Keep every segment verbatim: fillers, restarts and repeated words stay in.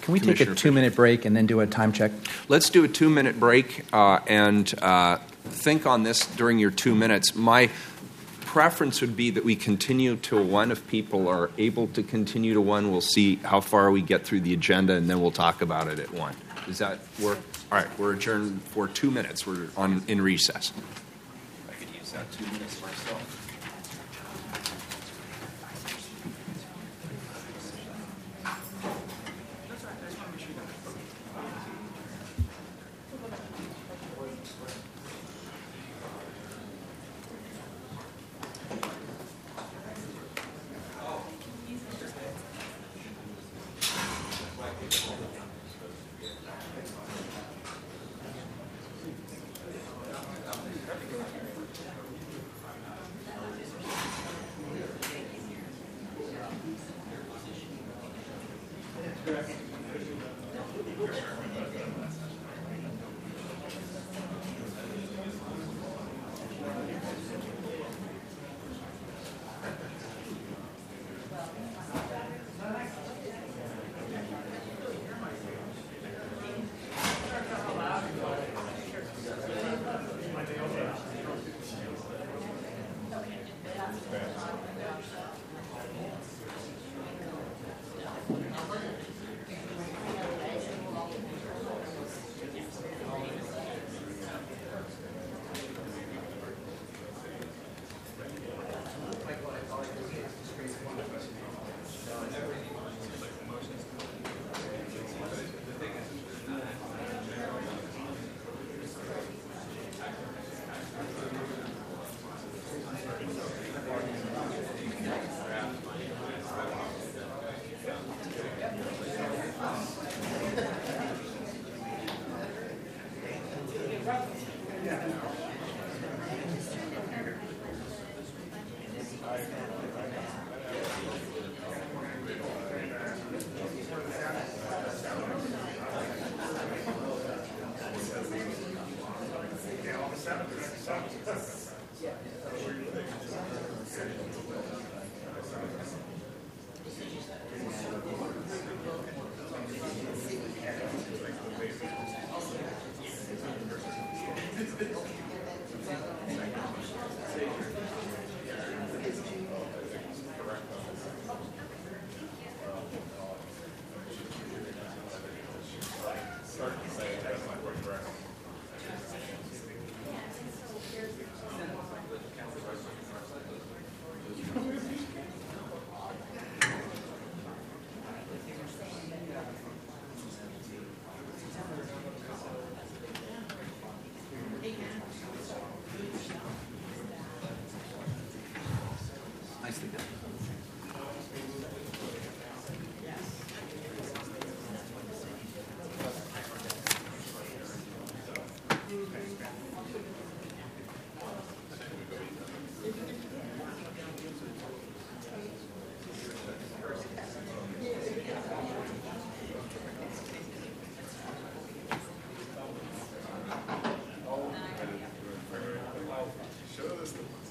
Can we take a two-minute break and then do a time check? Let's do a two-minute break uh, and uh, think on this during your two minutes. My preference would be that we continue to one. If people are able to continue to one, we'll see how far we get through the agenda, and then we'll talk about it at one. Does that work? All right, we're adjourned for two minutes. We're on in recess. I could use that two minutes myself.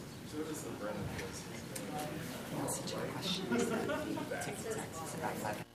Such a question.